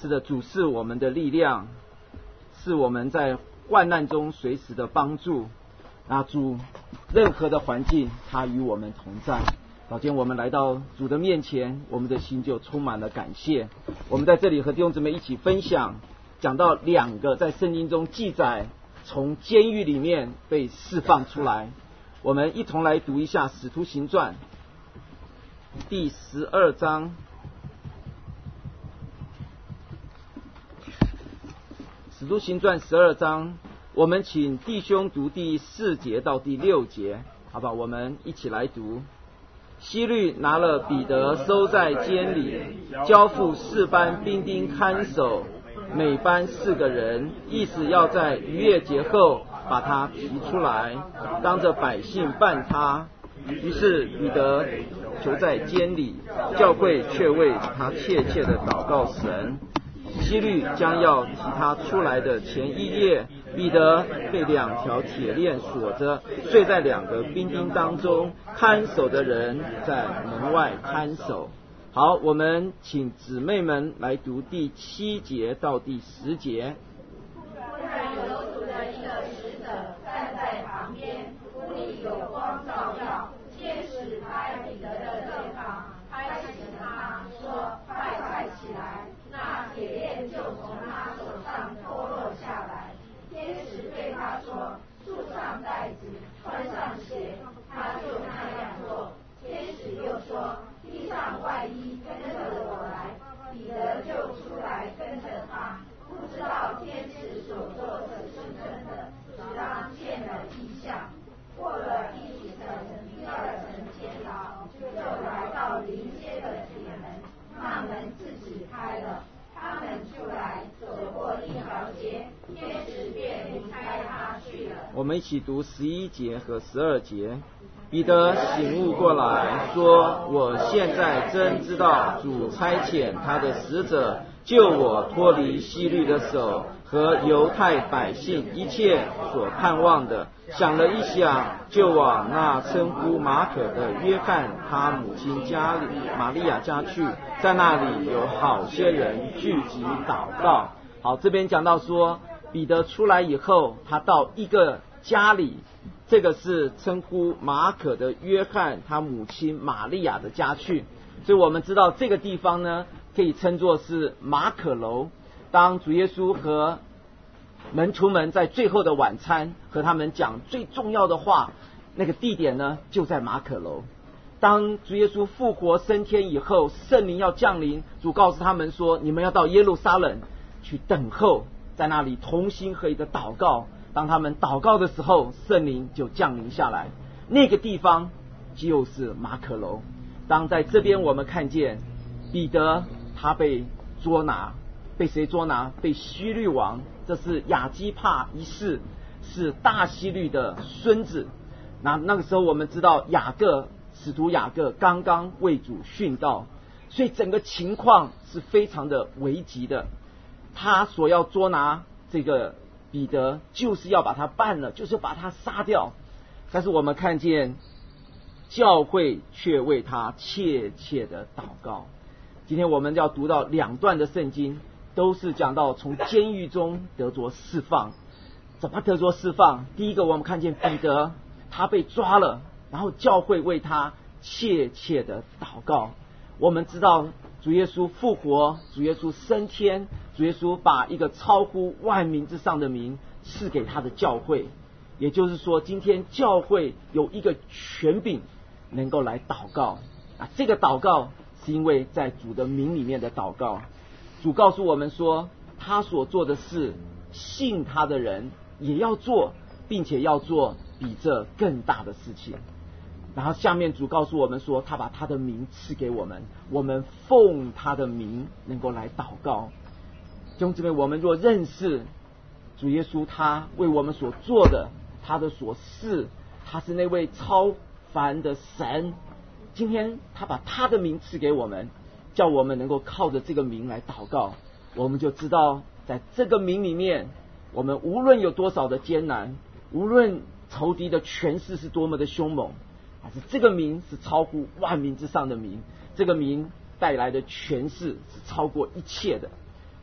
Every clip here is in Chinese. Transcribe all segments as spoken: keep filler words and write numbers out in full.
是的，主是我们的力量，是我们在患难中随时的帮助。那主任何的环境，他与我们同在。早间我们来到主的面前，我们的心就充满了感谢。我们在这里和弟兄姊妹一起分享，讲到两个在圣经中记载从监狱里面被释放出来。我们一同来读一下《使徒行传》第十二章。《使徒行传》十二章，我们请弟兄读第四节到第六节，好吧？我们一起来读。希律拿了彼得收在监里，交付四班兵丁看守，每班四个人，意思要在逾越节后把他提出来，当着百姓办他。于是彼得囚在监里，教会却为他切切的祷告神。希律将要提他出来的前一夜，彼得被两条铁链锁着，睡在两个兵丁当中，看守的人在门外看守。好，我们请姊妹们来读第七节到第十节。 忽然有主的一个使者站在旁边，屋里有光照耀，天使拍彼得的肩膀，拍醒他说：“快快起来！”那铁链就从他手上脱落下来。天使对他说：“束上带子，穿上鞋。”他就那样做。天使又说：“披上外衣，跟着我来。”彼得就出来跟着他，不知道天使所做的是真的，只当见了异象。过了一层、第二层监牢，就来到临街的铁门，那门自己开了。他们出来，走过一条街，天使便离开他去了。 我们一起读十一节和十二节。彼得醒悟过来，说：“我现在真知道主差遣他的使者救我脱离希律的手和犹太百姓一切所盼望的。想了一想，就往那称呼马可的约翰他母亲家里玛利亚家去，在那里有好些人聚集祷告。”好，这边讲到说，彼得出来以后，他到一个家里，这个是称呼马可的约翰他母亲玛利亚的家去，所以我们知道这个地方呢，可以称作是马可楼。当主耶稣和门徒们在最后的晚餐和他们讲最重要的话，那个地点呢就在马可楼。当主耶稣复活升天以后，圣灵要降临，主告诉他们说：“你们要到耶路撒冷去等候，在那里同心合意的祷告。”当他们祷告的时候，圣灵就降临下来。那个地方就是马可楼。当在这边我们看见彼得他被捉拿，被谁捉拿？被希律王，这是亚基帕一世，是大希律的孙子。那那个时候我们知道雅各使徒雅各刚刚为主殉道，所以整个情况是非常的危急的。他所要捉拿这个彼得，就是要把他办了，就是把他杀掉。但是我们看见教会却为他切切的祷告。今天我们要读到两段的圣经，都是讲到从监狱中得着释放。怎么得着释放？第一个我们看见彼得他被抓了，然后教会为他切切的祷告。我们知道主耶稣复活，主耶稣升天，主耶稣把一个超乎万民之上的名赐给他的教会。也就是说，今天教会有一个权柄能够来祷告啊，这个祷告是因为在主的名里面的祷告。主告诉我们说，他所做的事，信他的人也要做，并且要做比这更大的事情。然后下面主告诉我们说，他把他的名赐给我们，我们奉他的名能够来祷告。弟兄姊妹，我们若认识主耶稣他为我们所做的，他的所事，他是那位超凡的神，今天他把他的名赐给我们，叫我们能够靠着这个名来祷告，我们就知道在这个名里面，我们无论有多少的艰难，无论仇敌的权势是多么的凶猛，还是这个名是超乎万民之上的名，这个名带来的权势是超过一切的。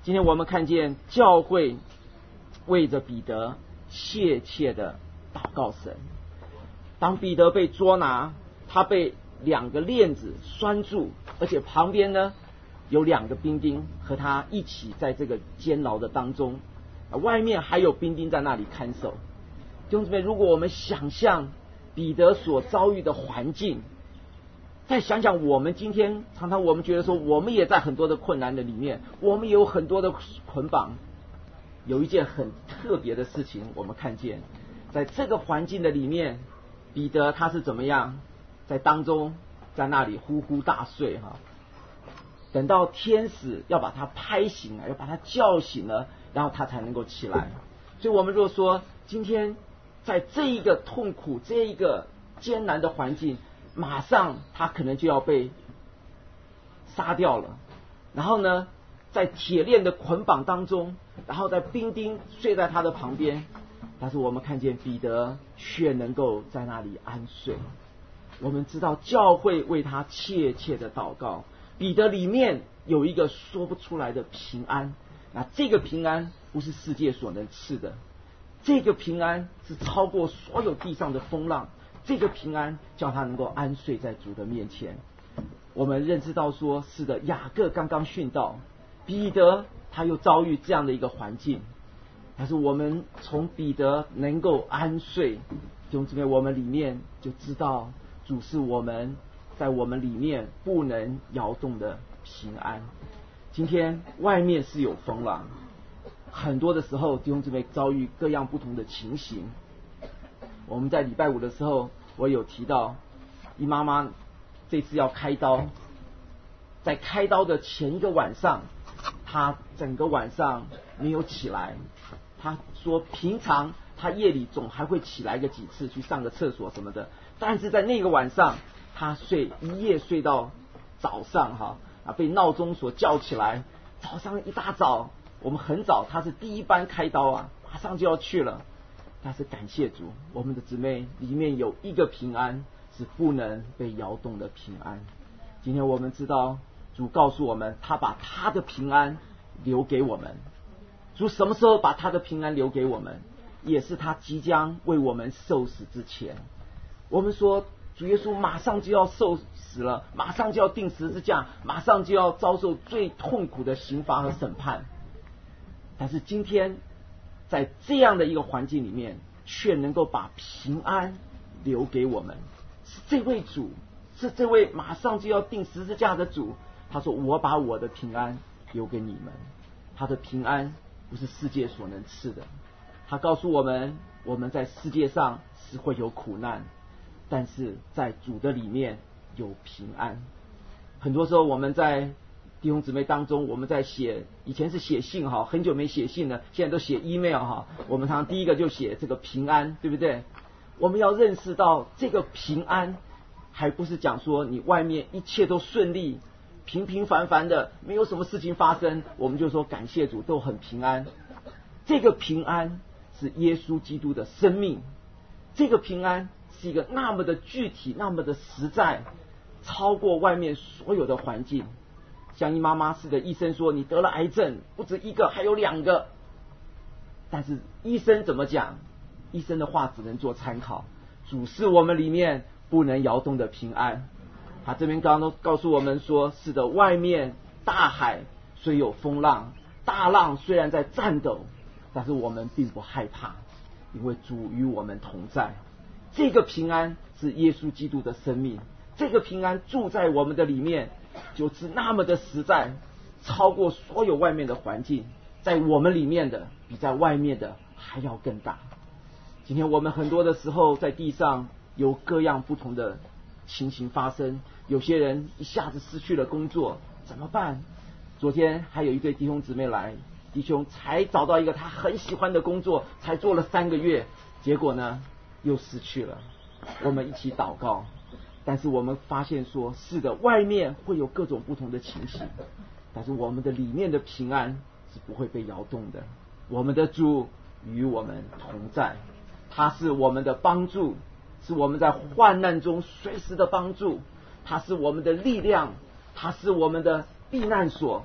今天我们看见教会为着彼得切切的祷告神。当彼得被捉拿，他被两个链子拴住，而且旁边呢有两个兵丁和他一起在这个监牢的当中，外面还有兵丁在那里看守。弟兄姊妹，如果我们想象彼得所遭遇的环境，再想想我们今天，常常我们觉得说我们也在很多的困难的里面，我们也有很多的捆绑。有一件很特别的事情，我们看见在这个环境的里面，彼得他是怎么样在当中在那里呼呼大睡哈，等到天使要把他拍醒了，要把他叫醒了，然后他才能够起来。所以我们若说今天在这一个痛苦这一个艰难的环境，马上他可能就要被杀掉了，然后呢在铁链的捆绑当中，然后在兵丁睡在他的旁边，但是我们看见彼得却能够在那里安睡。我们知道教会为他切切的祷告，彼得里面有一个说不出来的平安，那这个平安不是世界所能赐的，这个平安是超过所有地上的风浪，这个平安叫他能够安睡在主的面前。我们认知到说，是的，雅各刚刚殉道，彼得他又遭遇这样的一个环境，但是我们从彼得能够安睡，弟兄姊妹，我们里面就知道主是我们在我们里面不能摇动的平安。今天外面是有风浪，很多的时候弟兄姊妹遭遇各样不同的情形。我们在礼拜五的时候，我有提到姨妈妈这次要开刀，在开刀的前一个晚上，她整个晚上没有起来。她说平常她夜里总还会起来个几次去上个厕所什么的，但是在那个晚上她睡一夜睡到早上哈啊，被闹钟所叫起来。早上一大早，我们很早，她是第一班开刀啊，马上就要去了。但是感谢主，我们的姊妹里面有一个平安是不能被摇动的平安。今天我们知道主告诉我们，他把他的平安留给我们。主什么时候把他的平安留给我们？也是他即将为我们受死之前。我们说主耶稣马上就要受死了，马上就要钉十字架，马上就要遭受最痛苦的刑罚和审判。但是今天在这样的一个环境里面，却能够把平安留给我们。是这位主，是这位马上就要钉十字架的主。他说我把我的平安留给你们。他的平安不是世界所能赐的。他告诉我们，我们在世界上是会有苦难，但是在主的里面有平安。很多时候我们在弟兄姊妹当中，我们在写，以前是写信哈，很久没写信了，现在都写 email 哈。我们常常第一个就写这个平安，对不对？我们要认识到这个平安，还不是讲说你外面一切都顺利，平平凡凡的，没有什么事情发生，我们就说感谢主，都很平安。这个平安是耶稣基督的生命，这个平安是一个那么的具体，那么的实在，超过外面所有的环境。像你妈妈似的，医生说你得了癌症，不止一个，还有两个。但是医生怎么讲？医生的话只能做参考。主是我们里面不能摇动的平安。他这边刚刚都告诉我们说，是的，外面大海虽有风浪，大浪虽然在颤抖，但是我们并不害怕，因为主与我们同在。这个平安是耶稣基督的生命，这个平安住在我们的里面，就是那么的实在，超过所有外面的环境，在我们里面的比在外面的还要更大。今天我们很多的时候在地上有各样不同的情形发生，有些人一下子失去了工作，怎么办？昨天还有一对弟兄姊妹来，弟兄才找到一个他很喜欢的工作，才做了三个月，结果呢又失去了。我们一起祷告，但是我们发现说，是的，外面会有各种不同的情形，但是我们的里面的平安是不会被摇动的。我们的主与我们同在，他是我们的帮助，是我们在患难中随时的帮助，他是我们的力量，他是我们的避难所，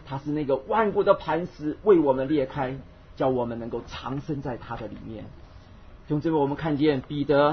他是那个万古的磐石，为我们裂开，叫我们能够藏身在他的里面。从这边我们看见彼得，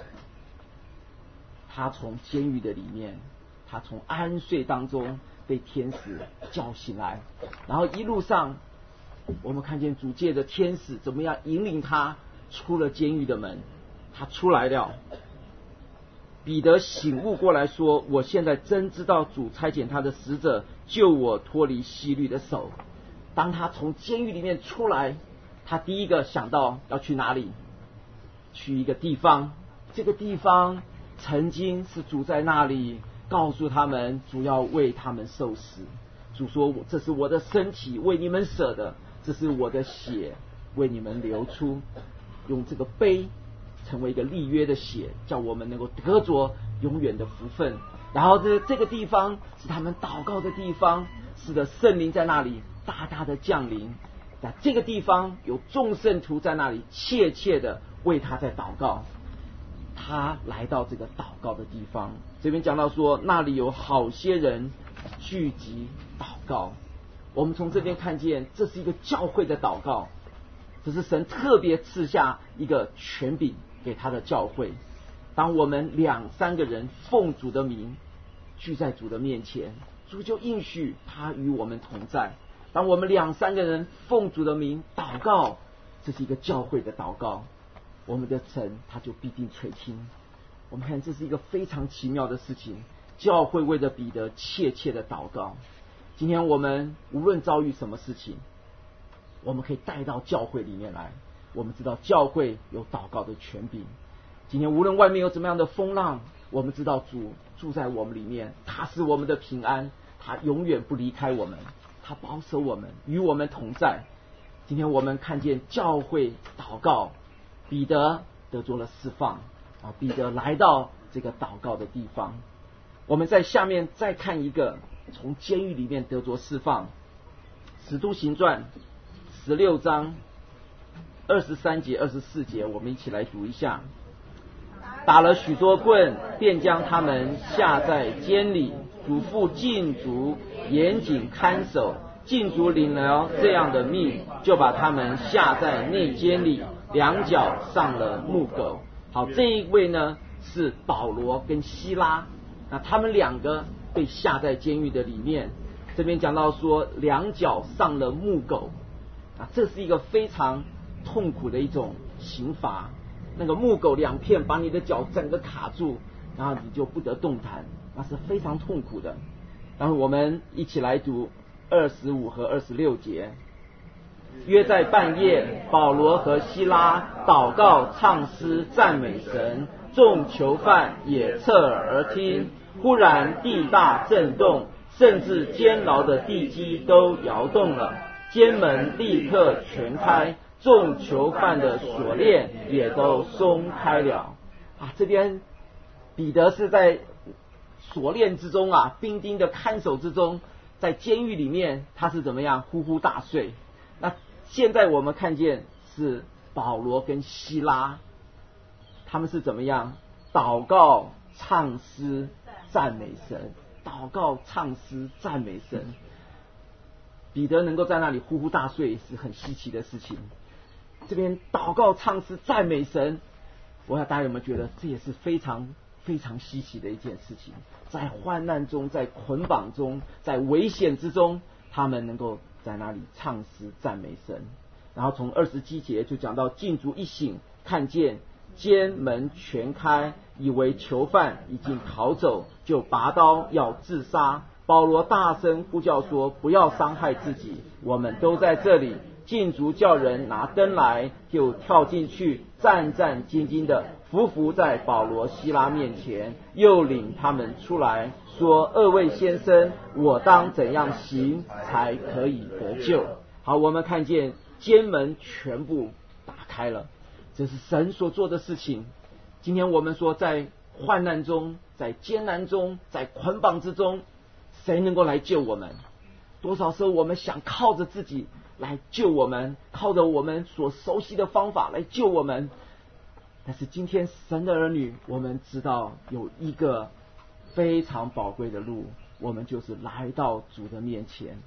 他从监狱的里面，他从安睡当中被天使叫醒来，然后一路上我们看见主借着天使怎么样引领他出了监狱的门，他出来了。彼得醒悟过来说，我现在真知道主差遣他的使者救我脱离希律的手。当他从监狱里面出来，他第一个想到要去哪里？去一个地方，这个地方曾经是主在那里告诉他们，主要为他们受死。主说，这是我的身体为你们舍的，这是我的血为你们流出。用这个杯成为一个立约的血，叫我们能够得着永远的福分。然后这这个地方是他们祷告的地方，是的，圣灵在那里大大的降临。在这个地方有众圣徒在那里切切的为他在祷告。他来到这个祷告的地方，这边讲到说，那里有好些人聚集祷告。我们从这边看见，这是一个教会的祷告，这是神特别赐下一个权柄给他的教会。当我们两三个人奉主的名聚在主的面前，主就应许他与我们同在。当我们两三个人奉主的名祷告，这是一个教会的祷告，我们的神他就必定垂听。我们看这是一个非常奇妙的事情，教会为着彼得切切的祷告。今天我们无论遭遇什么事情，我们可以带到教会里面来。我们知道教会有祷告的权柄。今天无论外面有怎么样的风浪，我们知道主住在我们里面，他是我们的平安，他永远不离开我们，他保守我们，与我们同在。今天我们看见教会祷告，彼得得着了释放啊！彼得来到这个祷告的地方。我们在下面再看一个从监狱里面得着释放，使徒行传十六章二十三节二十四节，我们一起来读一下。打了许多棍，便将他们下在监里，嘱咐禁足严谨看守。禁足领了这样的命，就把他们下在内监里，两脚上了木狗。好，这一位呢是保罗跟希拉，那他们两个被下在监狱的里面。这边讲到说两脚上了木狗，啊，这是一个非常痛苦的一种刑罚。那个木狗两片把你的脚整个卡住，然后你就不得动弹，那是非常痛苦的。然后我们一起来读二十五和二十六节。约在半夜，保罗和希拉祷告唱诗赞美神，众囚犯也侧耳而听。忽然地大震动，甚至监牢的地基都摇动了，监门立刻全开，众囚犯的锁链也都松开了。啊，这边彼得是在锁链之中啊，兵丁的看守之中，在监狱里面他是怎么样呼呼大睡。那现在我们看见是保罗跟希拉，他们是怎么样祷告唱诗赞美神，祷告唱诗赞美神。彼得能够在那里呼呼大睡是很稀奇的事情。这边祷告唱诗赞美神，我想大家有没有觉得这也是非常非常稀奇的一件事情？在患难中，在捆绑中，在危险之中，他们能够在那里唱诗赞美神。然后从二十七节就讲到，禁足一醒，看见监门全开，以为囚犯已经逃走，就拔刀要自杀。保罗大声呼叫说，不要伤害自己，我们都在这里。禁足叫人拿灯来，就跳进去，战战兢兢的伏伏在保罗希拉面前，又领他们出来，说，二位先生，我当怎样行才可以得救？好，我们看见监门全部打开了，这是神所做的事情。今天我们说，在患难中，在艰难中，在捆绑之中，谁能够来救我们？多少时候我们想靠着自己来救我们，靠着我们所熟悉的方法来救我们，但是今天神的儿女，我们知道有一个非常宝贵的路，我们就是来到主的面前。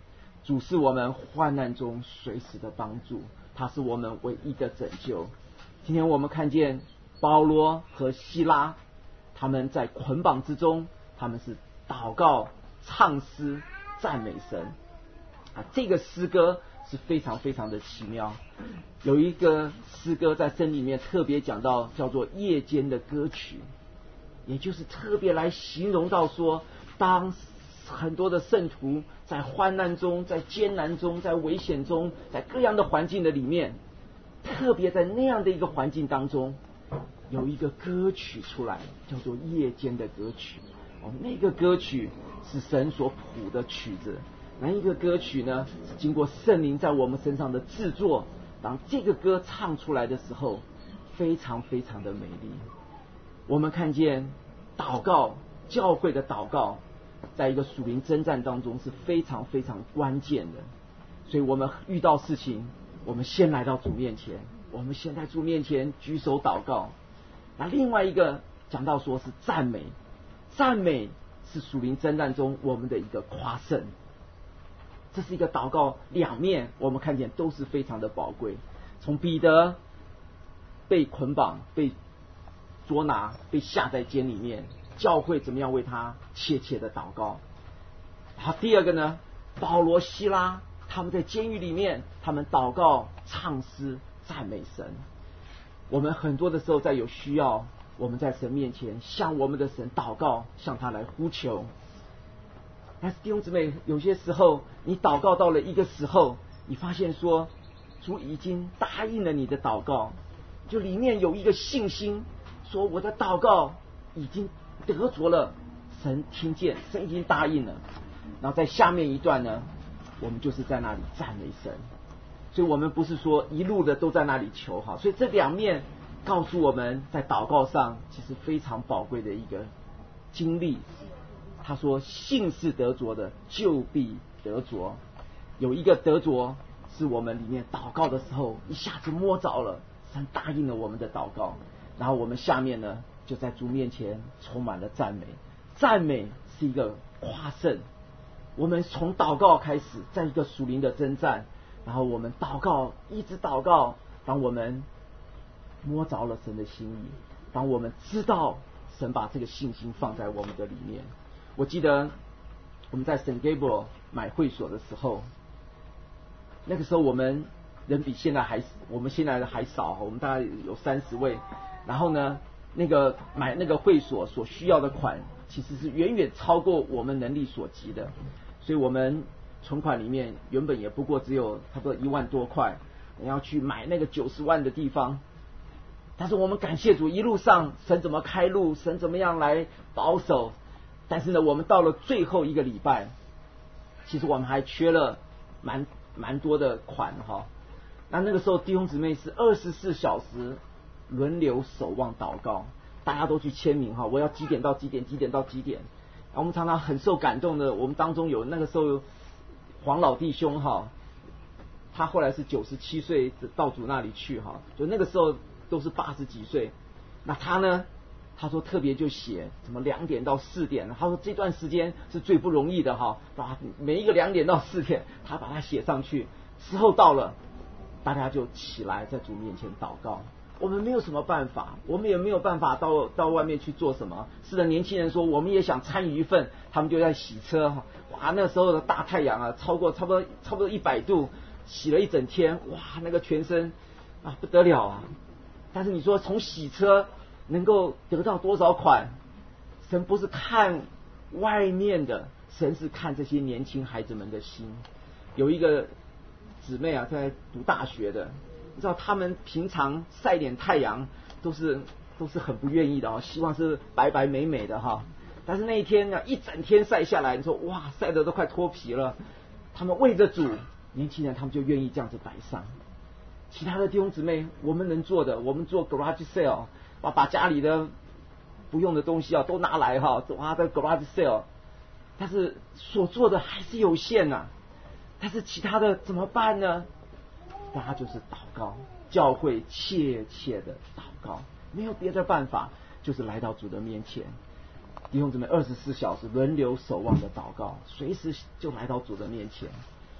主是我们患难中随时的帮助，他是我们唯一的拯救。今天我们看见保罗和希拉，他们在捆绑之中，他们是祷告、唱诗、赞美神啊。这个诗歌是非常非常的奇妙。有一个诗歌在圣经里面特别讲到，叫做夜间的歌曲，也就是特别来形容到说，当很多的圣徒在患难中、在艰难中、在危险中、在各样的环境的里面，特别在那样的一个环境当中，有一个歌曲出来，叫做夜间的歌曲。哦，那个歌曲是神所谱的曲子，那一个歌曲呢，是经过圣灵在我们身上的制作。当这个歌唱出来的时候，非常非常的美丽。我们看见祷告，教会的祷告，在一个属灵征战当中是非常非常关键的。所以我们遇到事情，我们先来到主面前，我们先在主面前举手祷告。那另外一个讲到说是赞美，赞美是属灵征战中我们的一个夸胜。这是一个祷告两面，我们看见都是非常的宝贵。从彼得被捆绑、被捉拿、被下在监里面，教会怎么样为他切切的祷告。好，第二个呢，保罗、希拉他们在监狱里面，他们祷告、唱诗、赞美神。我们很多的时候在有需要，我们在神面前向我们的神祷告，向他来呼求。但是弟兄姊妹，有些时候你祷告到了一个时候，你发现说主已经答应了你的祷告，就里面有一个信心，说我的祷告已经得着了，神听见，神已经答应了。然后在下面一段呢，我们就是在那里赞美神。所以我们不是说一路的都在那里求哈，所以这两面告诉我们在祷告上其实非常宝贵的一个经历。他说信是得着的，就必得着。有一个得着是我们里面祷告的时候一下子摸着了，神答应了我们的祷告，然后我们下面呢就在主面前充满了赞美。赞美是一个夸胜，我们从祷告开始，在一个属灵的征战，然后我们祷告，一直祷告，当我们摸着了神的心意，当我们知道神把这个信心放在我们的里面。我记得我们在圣 Gabriel 买会所的时候，那个时候我们人比现在还，我们现在的还少，我们大概有三十位。然后呢，那个买那个会所所需要的款，其实是远远超过我们能力所及的。所以我们存款里面原本也不过只有差不多一万多块，你要去买那个九十万的地方。但是我们感谢主，一路上神怎么开路，神怎么样来保守。但是呢，我们到了最后一个礼拜，其实我们还缺了蛮蛮多的款哈。那那个时候弟兄姊妹是二十四小时轮流守望祷告，大家都去签名哈，我要几点到几点，几点到几点。我们常常很受感动的，我们当中有那个时候黄老弟兄哈，他后来是九十七岁到主那里去哈，就那个时候都是八十几岁。那他呢？他说特别就写什么两点到四点，他说这段时间是最不容易的哈，啊，每一个两点到四点，他把它写上去。时候到了，大家就起来在主面前祷告。我们没有什么办法，我们也没有办法到到外面去做什么。是的，年轻人说我们也想参与一份，他们就在洗车哈，哇，那时候的大太阳啊，超过差不多差不多一百度，洗了一整天，哇，那个全身啊不得了啊。但是你说从洗车能够得到多少款？神不是看外面的，神是看这些年轻孩子们的心。有一个姊妹啊，在读大学的，你知道他们平常晒点太阳都是都是很不愿意的哦，希望是白白美美的哈。但是那一天呢，一整天晒下来，你说哇，晒得都快脱皮了。他们为着主，年轻人他们就愿意这样子摆上。其他的弟兄姊妹，我们能做的，我们做 garage sale。把把家里的不用的东西啊都拿来哈，哇，在 garage sale， 但是所做的还是有限呐、啊。但是其他的怎么办呢？大家就是祷告，教会切切的祷告，没有别的办法，就是来到主的面前。弟兄姊妹，二十四小时轮流守望的祷告，随时就来到主的面前。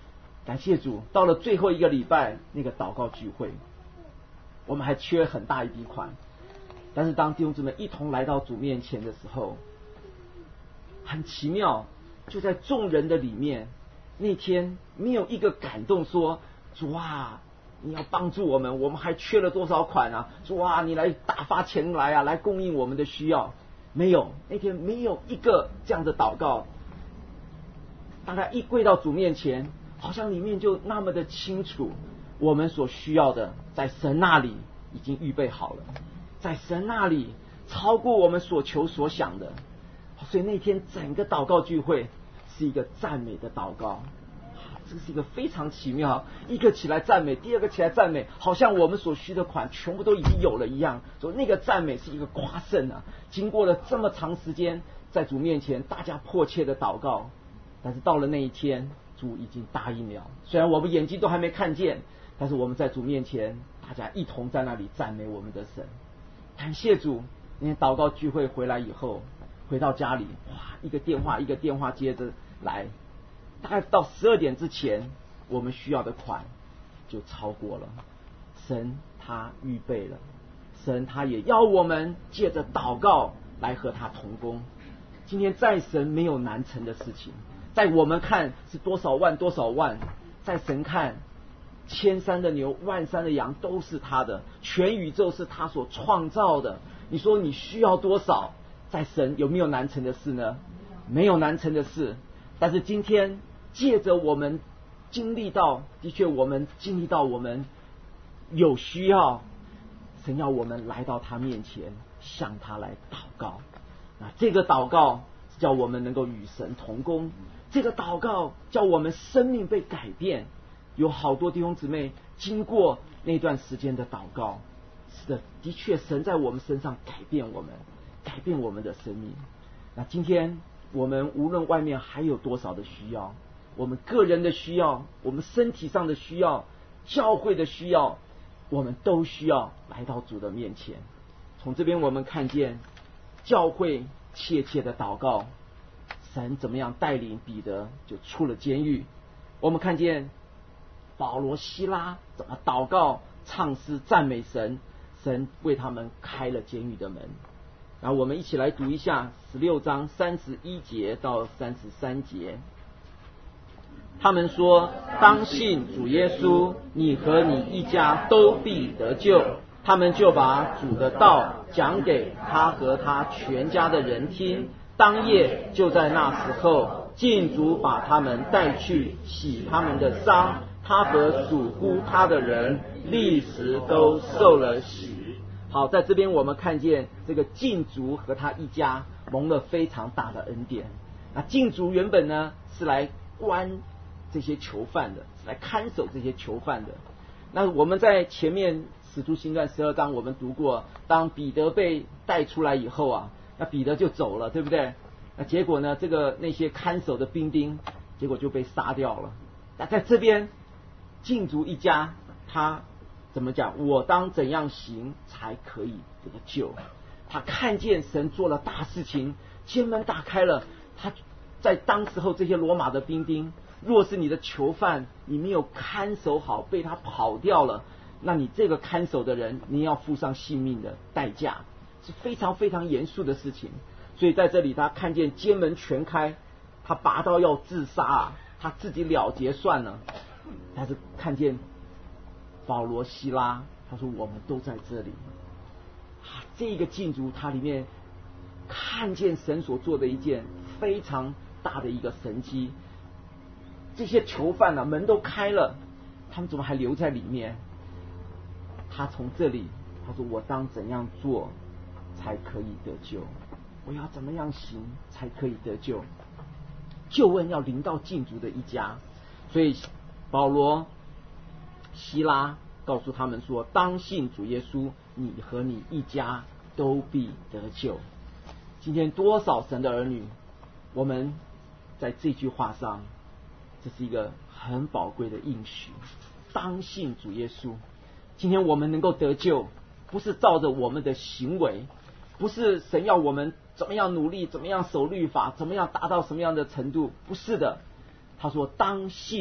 感谢主，到了最后一个礼拜那个祷告聚会，我们还缺很大一笔款，但是当弟兄姊妹一同来到主面前的时候，很奇妙，就在众人的里面，那天没有一个感动说，主啊，你要帮助我们，我们还缺了多少款啊，主啊，你来打发钱来啊，来供应我们的需要。没有，那天没有一个这样的祷告。大家一跪到主面前，好像里面就那么的清楚，我们所需要的在神那里已经预备好了，在神那里超过我们所求所想的。所以那天整个祷告聚会是一个赞美的祷告，这是一个非常奇妙，一个起来赞美，第二个起来赞美，好像我们所需的款全部都已经有了一样。所以那个赞美是一个夸胜啊！经过了这么长时间，在主面前大家迫切的祷告，但是到了那一天，主已经答应了。虽然我们眼睛都还没看见，但是我们在主面前，大家一同在那里赞美我们的神。感谢主！那天祷告聚会回来以后，回到家里，哇，一个电话一个电话接着来，大概到十二点之前，我们需要的款就超过了。神他预备了，神他也要我们借着祷告来和他同工。今天在神没有难成的事情，在我们看是多少万多少万，在神看千山的牛万山的羊都是他的，全宇宙是他所创造的。你说你需要多少？在神有没有难成的事呢？没有难成的事。但是今天借着我们经历到，的确我们经历到我们有需要，神要我们来到他面前，向他来祷告。那这个祷告是叫我们能够与神同工，这个祷告叫我们生命被改变。有好多弟兄姊妹经过那段时间的祷告，是的，的确神在我们身上改变我们，改变我们的生命。那今天我们无论外面还有多少的需要，我们个人的需要，我们身体上的需要，教会的需要，我们都需要来到主的面前。从这边我们看见教会切切的祷告，神怎么样带领彼得就出了监狱。我们看见保罗西拉怎么祷告唱诗赞美神，神为他们开了监狱的门。然后我们一起来读一下十六章三十一节到三十三节。他们说，当信主耶稣，你和你一家都必得救。他们就把主的道讲给他和他全家的人听。当夜就在那时候，禁足把他们带去洗他们的伤，他和属乎他的人立时都受了洗。好，在这边我们看见这个禁足和他一家蒙了非常大的恩典。那禁足原本呢是来关这些囚犯的，是来看守这些囚犯的。那我们在前面使徒行传十二章我们读过，当彼得被带出来以后啊，那彼得就走了，对不对？那结果呢，这个那些看守的兵丁结果就被杀掉了。那在这边禁足一家他怎么讲？我当怎样行才可以得救？他看见神做了大事情，监门打开了。他在当时候这些罗马的兵丁，若是你的囚犯，你没有看守好，被他跑掉了，那你这个看守的人，你要付上性命的代价，是非常非常严肃的事情。所以在这里，他看见监门全开，他拔刀要自杀啊，他自己了结算了。但是看见保罗西拉，他说我们都在这里。啊，这个禁足他里面看见神所做的一件非常大的一个神迹。这些囚犯啊，门都开了，他们怎么还留在里面？他从这里，他说我当怎样做才可以得救？我要怎么样行才可以得救？救恩要临到禁足的一家。所以保罗希拉告诉他们说，当信主耶稣，你和你一家都必得救。今天多少神的儿女，我们在这句话上，这是一个很宝贵的应许，当信主耶稣。今天我们能够得救，不是照着我们的行为，不是神要我们怎么样努力，怎么样守律法，怎么样达到什么样的程度，不是的。他说当信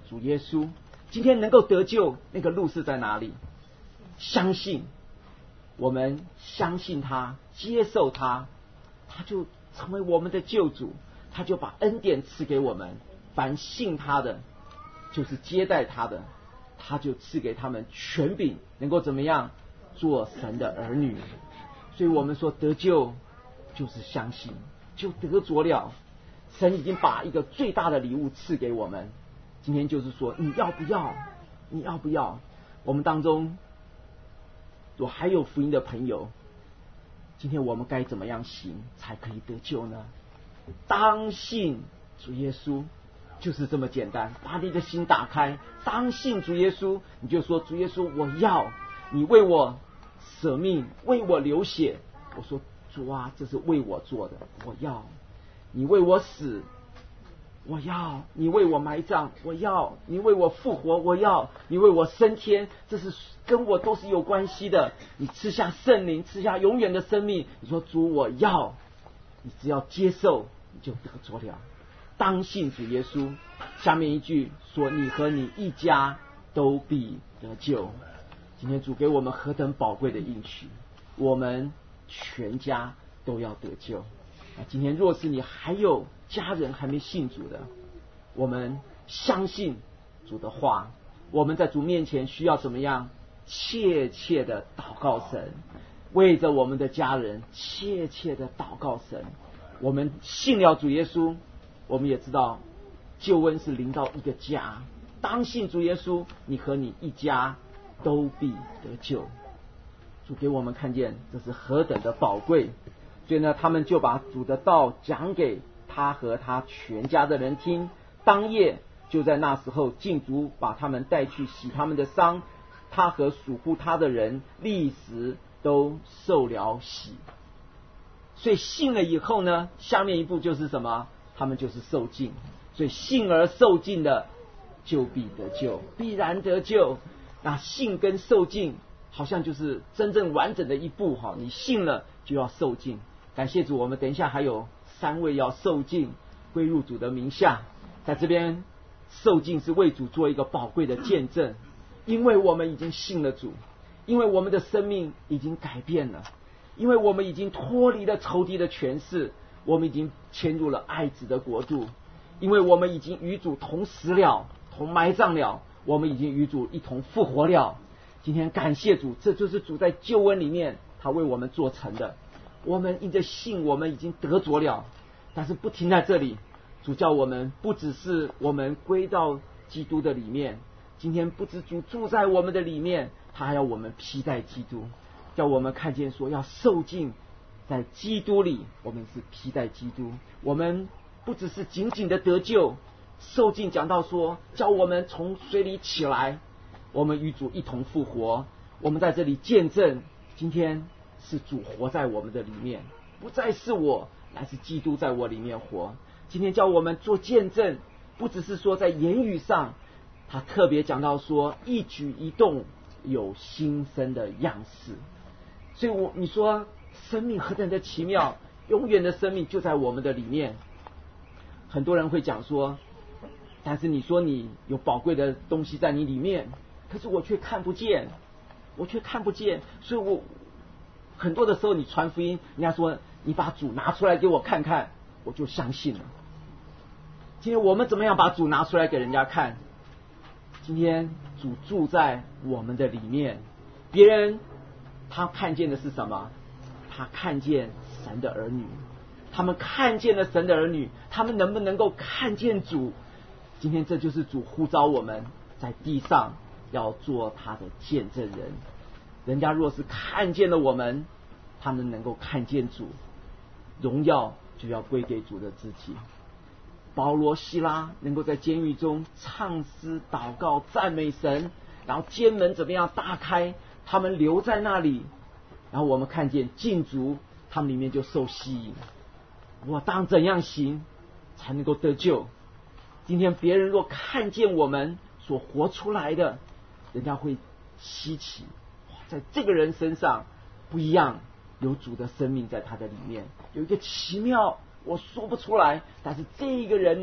主耶稣。今天能够得救，那个路是在哪里？相信，我们相信他，接受他，他就成为我们的救主，他就把恩典赐给我们。凡信他的，就是接待他的，他就赐给他们权柄，能够怎么样做神的儿女。所以我们说得救就是相信，就得着了。神已经把一个最大的礼物赐给我们。今天就是说，你要不要？你要不要？我们当中我还有福音的朋友，今天我们该怎么样行才可以得救呢？当信主耶稣，就是这么简单。把你的心打开，当信主耶稣，你就说主耶稣，我要你为我舍命，为我流血。我说主啊，这是为我做的，我要你为我死，我要你为我埋葬，我要你为我复活，我要你为我升天，这是跟我都是有关系的。你赐下圣灵，赐下永远的生命。你说主，我要，你只要接受，你就得着了。当信主耶稣。下面一句说，你和你一家都必得救。今天主给我们何等宝贵的应许，我们全家都要得救。今天若是你还有家人还没信主的，我们相信主的话，我们在主面前需要怎么样？切切的祷告神，为着我们的家人切切的祷告神。我们信了主耶稣，我们也知道救恩是临到一个家。当信主耶稣，你和你一家都必得救。主给我们看见这是何等的宝贵，所以呢，他们就把主的道讲给他和他全家的人听。当夜就在那时候，禁足把他们带去洗他们的伤，他和属乎他的人立时都受了洗。所以信了以后呢，下面一步就是什么？他们就是受尽。所以信而受尽的，就必得救，必然得救。那信跟受尽好像就是真正完整的一步哈，你信了就要受尽。感谢主，我们等一下还有三位要受尽归入主的名下。在这边受尽是为主做一个宝贵的见证，因为我们已经信了主，因为我们的生命已经改变了，因为我们已经脱离了仇敌的权势，我们已经迁入了爱子的国度，因为我们已经与主同死了，同埋葬了，我们已经与主一同复活了。今天感谢主，这就是主在救恩里面他为我们做成的。我们因着信，我们已经得着了。但是不停在这里，主叫我们不只是我们归到基督的里面，今天不止主住在我们的里面，他还要我们披戴基督，叫我们看见说要受尽在基督里，我们是披戴基督。我们不只是仅仅的得救，受尽讲到说叫我们从水里起来，我们与主一同复活。我们在这里见证，今天是主活在我们的里面，不再是我，乃是基督在我里面活。今天叫我们做见证，不只是说在言语上，他特别讲到说一举一动有新生的样式。所以我你说生命何等的奇妙，永远的生命就在我们的里面。很多人会讲说，但是你说你有宝贵的东西在你里面，可是我却看不见，我却看不见。所以我很多的时候你传福音，人家说你把主拿出来给我看看，我就相信了。今天我们怎么样把主拿出来给人家看？今天主住在我们的里面，别人他看见的是什么？他看见神的儿女，他们看见了神的儿女，他们能不能够看见主？今天这就是主呼召我们在地上要做他的见证人。人家若是看见了我们，他们能够看见主，荣耀就要归给主的自己。保罗希拉能够在监狱中唱诗祷告赞美神，然后监门怎么样大开，他们留在那里，然后我们看见禁足，他们里面就受吸引。我当怎样行才能够得救？今天别人若看见我们所活出来的，人家会稀奇，在这个人身上不一样，有主的生命在他的里面，有一个奇妙我说不出来，但是这一个人呢，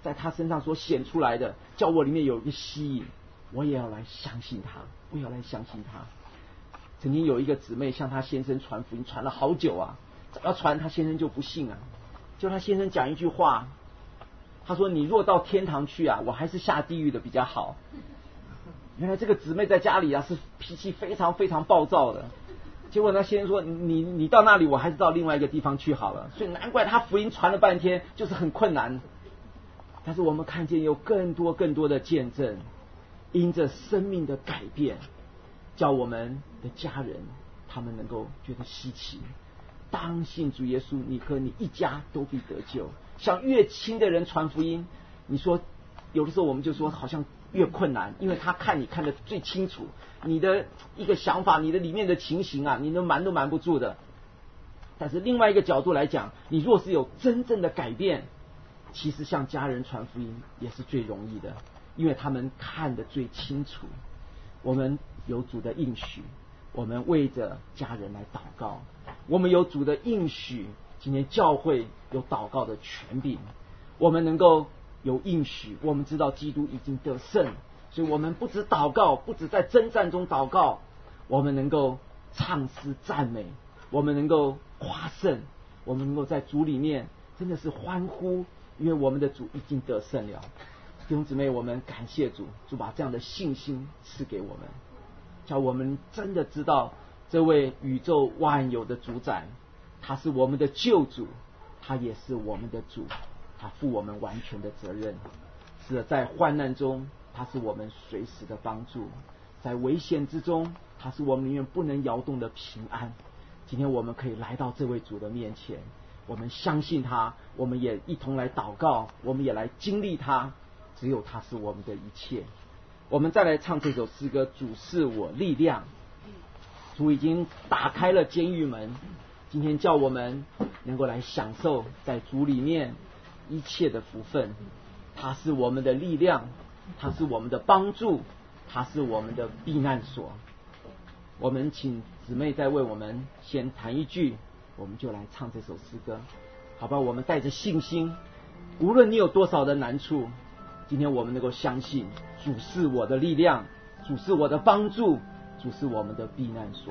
在他身上所显出来的，叫我里面有一个吸引，我也要来相信他，我也要来相信他。曾经有一个姊妹向她先生传福音，传了好久啊，要传她先生就不信啊，就她先生讲一句话，他说：“你若到天堂去啊，我还是下地狱的比较好。”原来这个姊妹在家里啊是脾气非常非常暴躁的，结果呢先生说：“你你到那里，我还是到另外一个地方去好了。”所以难怪他福音传了半天就是很困难。但是我们看见有更多更多的见证，因着生命的改变，叫我们的家人他们能够觉得稀奇。当信主耶稣，你和你一家都必得救。向越亲的人传福音，你说有的时候我们就说好像越困难，因为他看你看得最清楚，你的一个想法，你的里面的情形啊，你都瞒都瞒不住的。但是另外一个角度来讲，你若是有真正的改变，其实向家人传福音也是最容易的，因为他们看得最清楚。我们有主的应许，我们为着家人来祷告，我们有主的应许，今天教会有祷告的权柄，我们能够有应许，我们知道基督已经得胜，所以我们不止祷告，不止在征战中祷告，我们能够唱诗赞美，我们能够夸胜，我们能够在主里面真的是欢呼，因为我们的主已经得胜了。弟兄姊妹，我们感谢主，主把这样的信心赐给我们，叫我们真的知道这位宇宙万有的主宰，他是我们的救主，他也是我们的主，他负我们完全的责任。是的，在患难中他是我们随时的帮助，在危险之中他是我们永远不能摇动的平安。今天我们可以来到这位主的面前，我们相信他，我们也一同来祷告，我们也来经历他，只有他是我们的一切。我们再来唱这首诗歌，主是我力量。主已经打开了监狱门，今天叫我们能够来享受在主里面一切的福分。他是我们的力量，他是我们的帮助，他是我们的避难所。我们请姊妹再为我们先弹一句，我们就来唱这首诗歌，好吧？我们带着信心，无论你有多少的难处，今天我们能够相信主是我的力量，主是我的帮助，主是我们的避难所。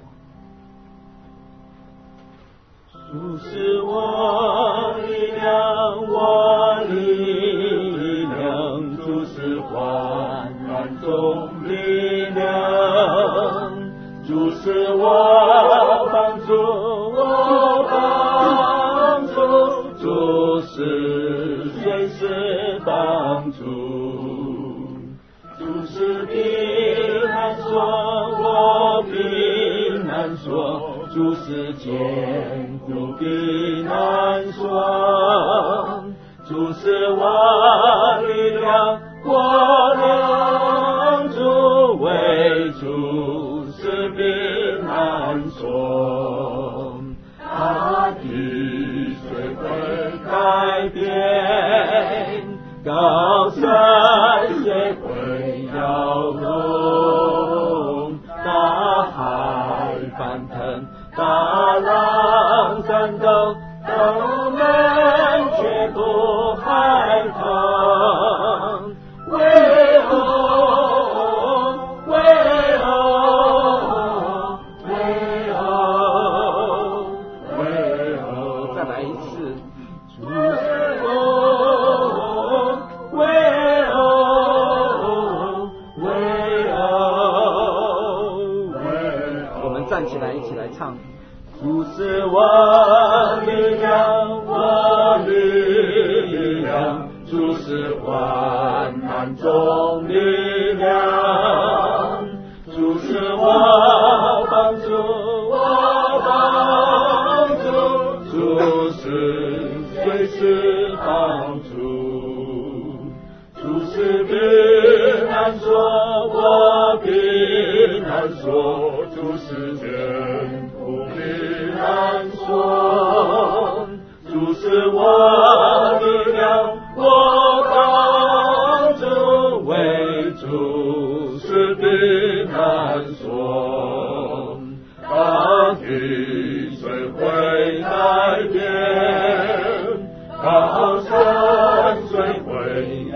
主是我力量，我力量，主是患难中力量，主是我帮助，我帮助，主是随时帮助，主是避难所，我避难所，主是坚固避难所，主是我力量，我梁主为主是避难所，大地虽会改变，高山虽会摇动，大海翻腾，大浪战斗，我们却不害怕。为哦，为哦，为哦，为哦，再来一次。主是我，为哦，为哦，为哦。我们站起来，一起来唱。主是我力量，我力量，主是患难中力量，主是我帮助，我帮助，主是随时帮助，主是避难所，我避难所，主是坚固避难所，主是我力量，我帮助，为主是避难所，大地虽会改变，高山虽会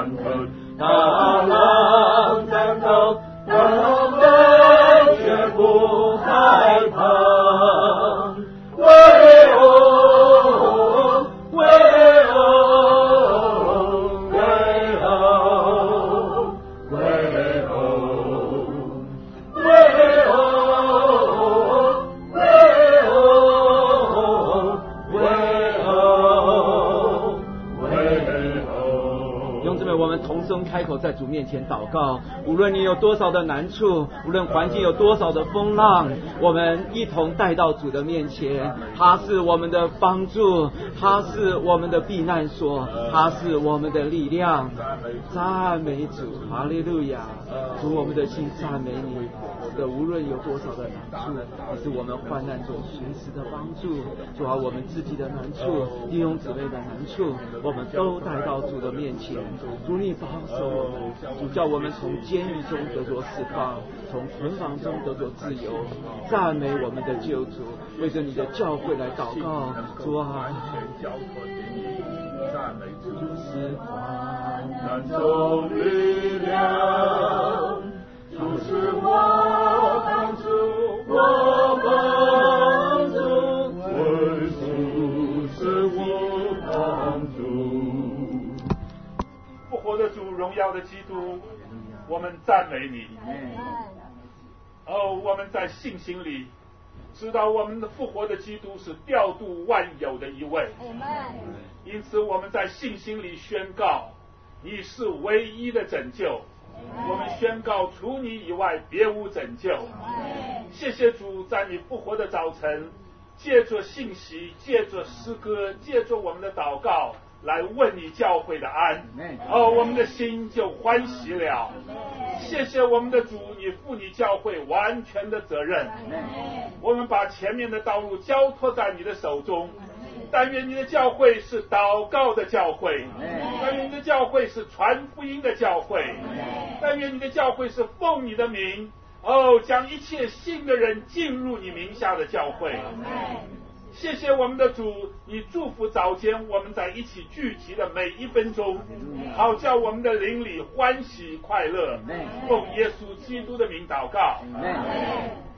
欢腾，大浪涨腾，我们却不害怕。为哦，为哦，为哦，为哦，为哦，为哦，为哦，为哦。 兄姊妹，我们同声开口在主面前祷告，无论你有多少的难处，无论环境有多少的风浪，我们一同带到主的面前。他是我们的帮助，他是我们的避难所，他是我们的力量。赞美主，哈利路亚！主，我们的心赞美你。是的，无论有多少的难处，你是我们患难中随时的帮助。主啊，我们自己的难处，弟兄姊妹的难处，我们都带到主的面前。主，你保守我们，主叫我们从监狱中得着释放，从捆绑中得着自由。赞美我们的救主，为着你的教会来祷告。主啊，主是患难中力量，主是我帮助，我帮助，为主是我帮助。复活的主，荣耀的基督，我们赞美你。哦，我们在信心里知道我们的复活的基督是调度万有的一位，因此我们在信心里宣告，你是唯一的拯救。我们宣告，除你以外别无拯救。谢谢主，在你复活的早晨，借着信息，借着诗歌，借着我们的祷告，来问你教会的安。哦，我们的心就欢喜了。谢谢我们的主，你负你教会完全的责任。我们把前面的道路交托在你的手中。但愿你的教会是祷告的教会，但愿你的教会是传福音的教会，但愿你的教会是奉你的名，哦，将一切信的人进入你名下的教会。谢谢我们的主，你祝福早间我们在一起聚集的每一分钟，好叫我们的灵里欢喜快乐。奉耶稣基督的名祷告。